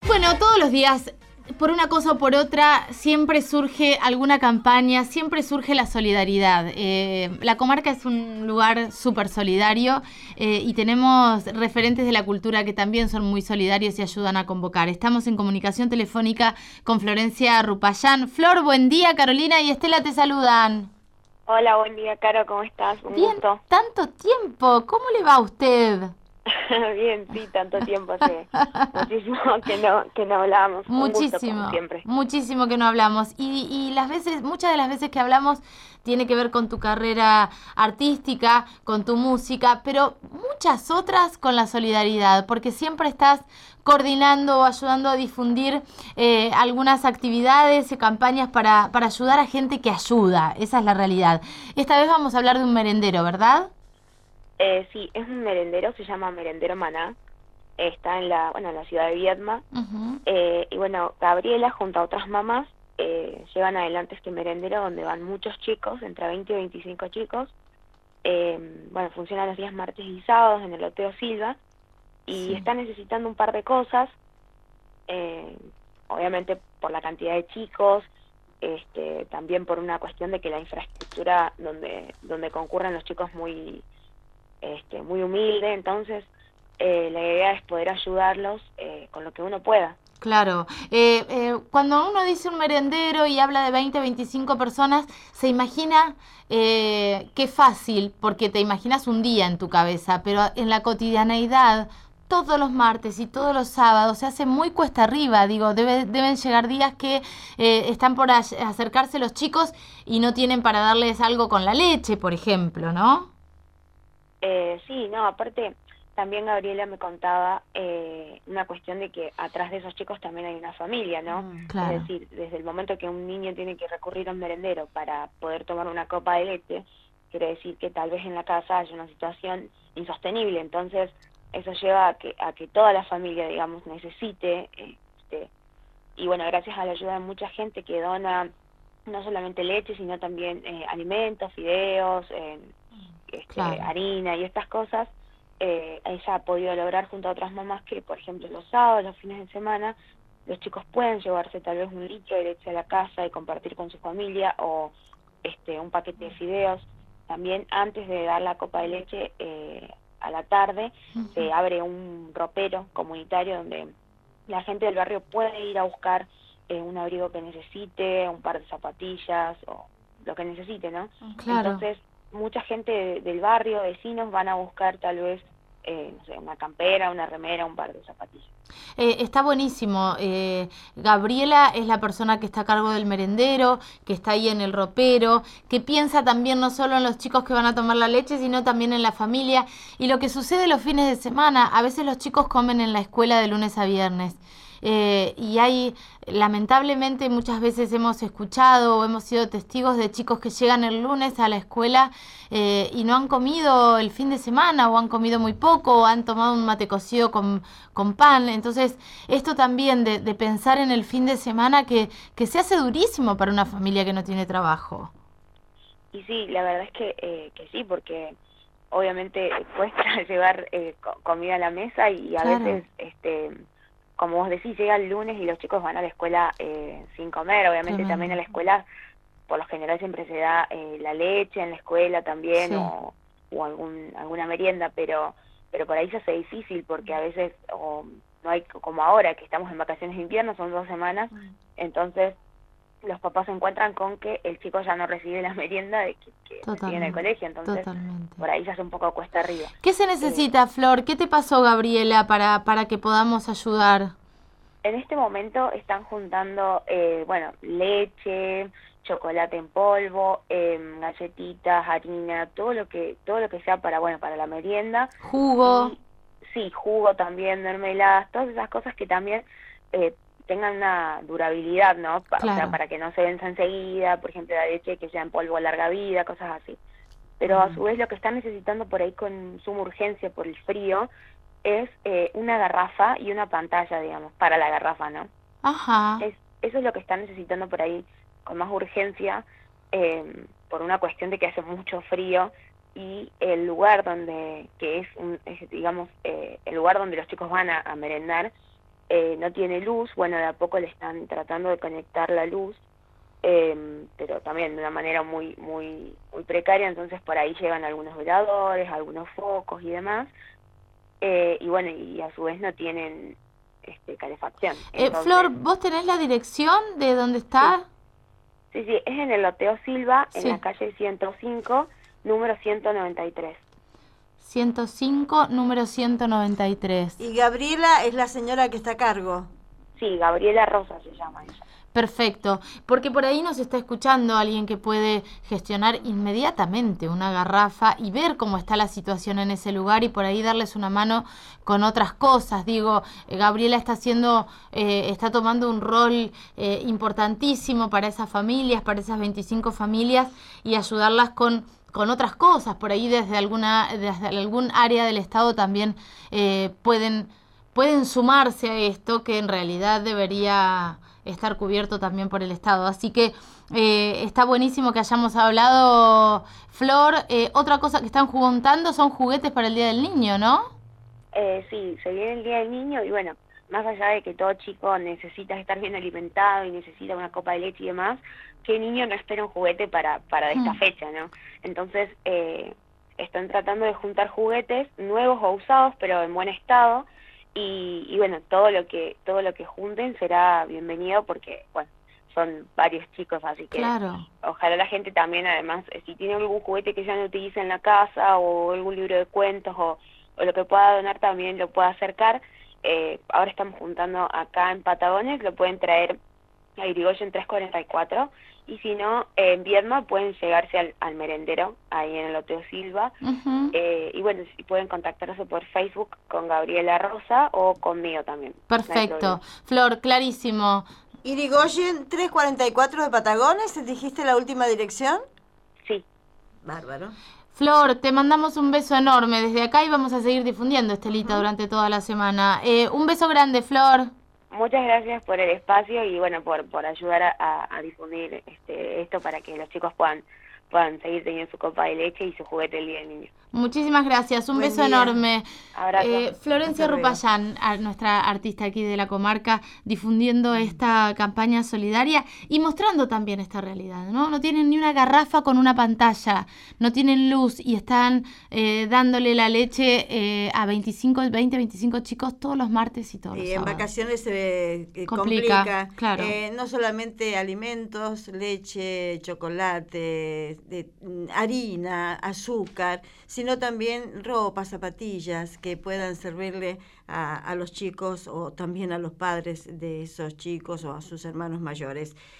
Bueno, todos los días, por una cosa o por otra, siempre surge alguna campaña, siempre surge la solidaridad. La comarca es un lugar súper solidario y tenemos referentes de la cultura que también son muy solidarios y ayudan a convocar. Estamos en comunicación telefónica con Florencia Rupayán. Flor, buen día. Carolina y Estela te saludan. Hola, buen día, Caro, ¿cómo estás? Un Bien, gusto. tanto tiempo. ¿Cómo le va a usted? Bien, sí, tanto tiempo, hace muchísimo que no hablábamos. Un gusto, como Muchísimo, siempre. muchísimo que no hablamos. Y muchas de las veces que hablamos tiene que ver con tu carrera artística, con tu música, pero muchas otras con la solidaridad, porque siempre estás coordinando o ayudando a difundir algunas actividades y campañas para ayudar a gente que ayuda. Esa es la realidad. Esta vez vamos a hablar de un merendero, ¿verdad? Sí, es un merendero, se llama Merendero Maná. Está en la ciudad de Viedma. Ujú. Y bueno, Gabriela, junto a otras mamás, llevan adelante este merendero donde van muchos chicos, entre 20 y 25 chicos. Bueno, funciona los días martes y sábados en el Oteo Silva. Y Sí. está necesitando un par de cosas. eh, Obviamente por la cantidad de chicos, también por una cuestión de que la infraestructura donde concurren los chicos muy humilde. Entonces la idea es poder ayudarlos con lo que uno pueda. Claro, cuando uno dice un merendero y habla de 20, 25 personas, se imagina qué fácil, porque te imaginas un día en tu cabeza, pero en la cotidianeidad, todos los martes y todos los sábados se hace muy cuesta arriba. Digo, deben llegar días que están por acercarse los chicos y no tienen para darles algo con la leche, por ejemplo, ¿no? Sí, no, aparte también Gabriela me contaba una cuestión de que atrás de esos chicos también hay una familia, ¿no? Es Claro. decir, desde el momento que un niño tiene que recurrir a un merendero para poder tomar una copa de leche, quiere decir que tal vez en la casa haya una situación insostenible. Entonces eso lleva a que toda la familia, digamos, necesite, y bueno, gracias a la ayuda de mucha gente que dona no solamente leche, sino también alimentos, fideos, Claro. harina y estas cosas. Ella ha podido lograr junto a otras mamás que, por ejemplo, los sábados, los fines de semana, los chicos pueden llevarse tal vez un litro de leche a la casa y compartir con su familia, o un paquete de fideos. También antes de dar la copa de leche a la tarde, se abre un ropero comunitario donde la gente del barrio puede ir a buscar un abrigo que necesite, un par de zapatillas o lo que necesite, ¿no? Claro. Entonces, mucha gente del barrio, vecinos, van a buscar tal vez, no sé, una campera, una remera, un par de zapatillas. Está buenísimo. Gabriela es la persona que está a cargo del merendero, que está ahí en el ropero, que piensa también no solo en los chicos que van a tomar la leche, sino también en la familia. Y lo que sucede los fines de semana, a veces los chicos comen en la escuela de lunes a viernes. Y hay, lamentablemente, muchas veces hemos escuchado o hemos sido testigos de chicos que llegan el lunes a la escuela y no han comido el fin de semana o han comido muy poco o han tomado un mate cocido con pan. Entonces, esto también de pensar en el fin de semana que se hace durísimo para una familia que no tiene trabajo. Y sí, la verdad es que sí, porque obviamente cuesta llevar comida a la mesa, y a Claro. veces, como vos decís, llega el lunes y los chicos van a la escuela sin comer. Obviamente también Tremendo. a la escuela, por lo general, siempre se da la leche en la escuela también, Sí. o alguna merienda, pero por ahí se hace difícil porque a veces no hay, como ahora que estamos en vacaciones de invierno, son 2 semanas. Entonces los papás se encuentran con que el chico ya no recibe la merienda que recibe en el Totalmente. colegio. Entonces Totalmente. por ahí ya es un poco cuesta arriba. ¿Qué se Eh, necesita, Flor? ¿Qué te pasó, Gabriela, para que podamos ayudar? en este momento están juntando, bueno, leche, chocolate en polvo, galletitas, harina, todo lo que sea para, bueno, para la merienda. Jugo. Y sí, jugo también, mermeladas, todas esas cosas que también eh, tengan una durabilidad, ¿no? O sea, Claro. para que no se venza enseguida. Por ejemplo, la leche que sea en polvo a larga vida, cosas así. Pero a su vez lo que están necesitando por ahí con suma urgencia por el frío es una garrafa y una pantalla, digamos, para la garrafa, ¿no? Ajá. Eso es lo que están necesitando por ahí con más urgencia, por una cuestión de que hace mucho frío, y el lugar donde, que es, digamos, el lugar donde los chicos van a merendar, no tiene luz, bueno, de a poco le están tratando de conectar la luz, pero también de una manera muy precaria, entonces por ahí llegan algunos veladores, algunos focos y demás, y bueno, y a su vez no tienen calefacción. Entonces, Flor, ¿vos tenés la dirección de dónde está? sí, es en el Loteo Silva, en Sí. la calle 105, número 193. 105, número 193. Y Gabriela es la señora que está a cargo. Sí, Gabriela Rosa se llama ella. Perfecto, porque por ahí nos está escuchando alguien que puede gestionar inmediatamente una garrafa y ver cómo está la situación en ese lugar y por ahí darles una mano con otras cosas. Digo, Gabriela está tomando un rol importantísimo para esas familias, para esas 25 familias y ayudarlas con otras cosas. Por ahí desde algún área del Estado también pueden sumarse a esto que en realidad debería estar cubierto también por el Estado. Así que está buenísimo que hayamos hablado, Flor. Otra cosa que están juntando son juguetes para el Día del Niño, ¿no? Sí, se viene el Día del Niño y bueno, más allá de que todo chico necesita estar bien alimentado y necesita una copa de leche y demás, ¿qué niño no espera un juguete para esta fecha, no? Entonces, están tratando de juntar juguetes nuevos o usados, pero en buen estado, y bueno, todo lo que junten será bienvenido porque, bueno, son varios chicos, así que claro, ojalá la gente también, además, si tiene algún juguete que ya no utiliza en la casa o algún libro de cuentos o lo que pueda donar también lo pueda acercar. Ahora estamos juntando acá en Patagones, lo pueden traer a Irigoyen 344 y si no, en Viedma pueden llegarse al merendero, ahí en el Loteo Silva. Y bueno, si pueden contactarse por Facebook con Gabriela Rosa o conmigo también. Perfecto. No Flor, clarísimo. Irigoyen 344 de Patagones, ¿dijiste la última dirección? Sí. Bárbaro. Flor, te mandamos un beso enorme desde acá y vamos a seguir difundiendo Estelita durante toda la semana. Un beso grande, Flor. Muchas gracias por el espacio y bueno, por ayudar a difundir esto para que los chicos puedan seguir teniendo su copa de leche y su juguete el Día del Niño. Muchísimas gracias, un Buen beso día. enorme. Abrazo. Florencia Hasta luego. Rupayán, nuestra artista aquí de la comarca, difundiendo esta campaña solidaria y mostrando también esta realidad, ¿no? No tienen ni una garrafa con una pantalla, no tienen luz y están dándole la leche a 25 chicos todos los martes y todos los Y en sábados. vacaciones se Complica, complica. claro. No solamente alimentos, leche, chocolate, harina, azúcar, sino también ropa, zapatillas que puedan servirle a los chicos o también a los padres de esos chicos o a sus hermanos mayores.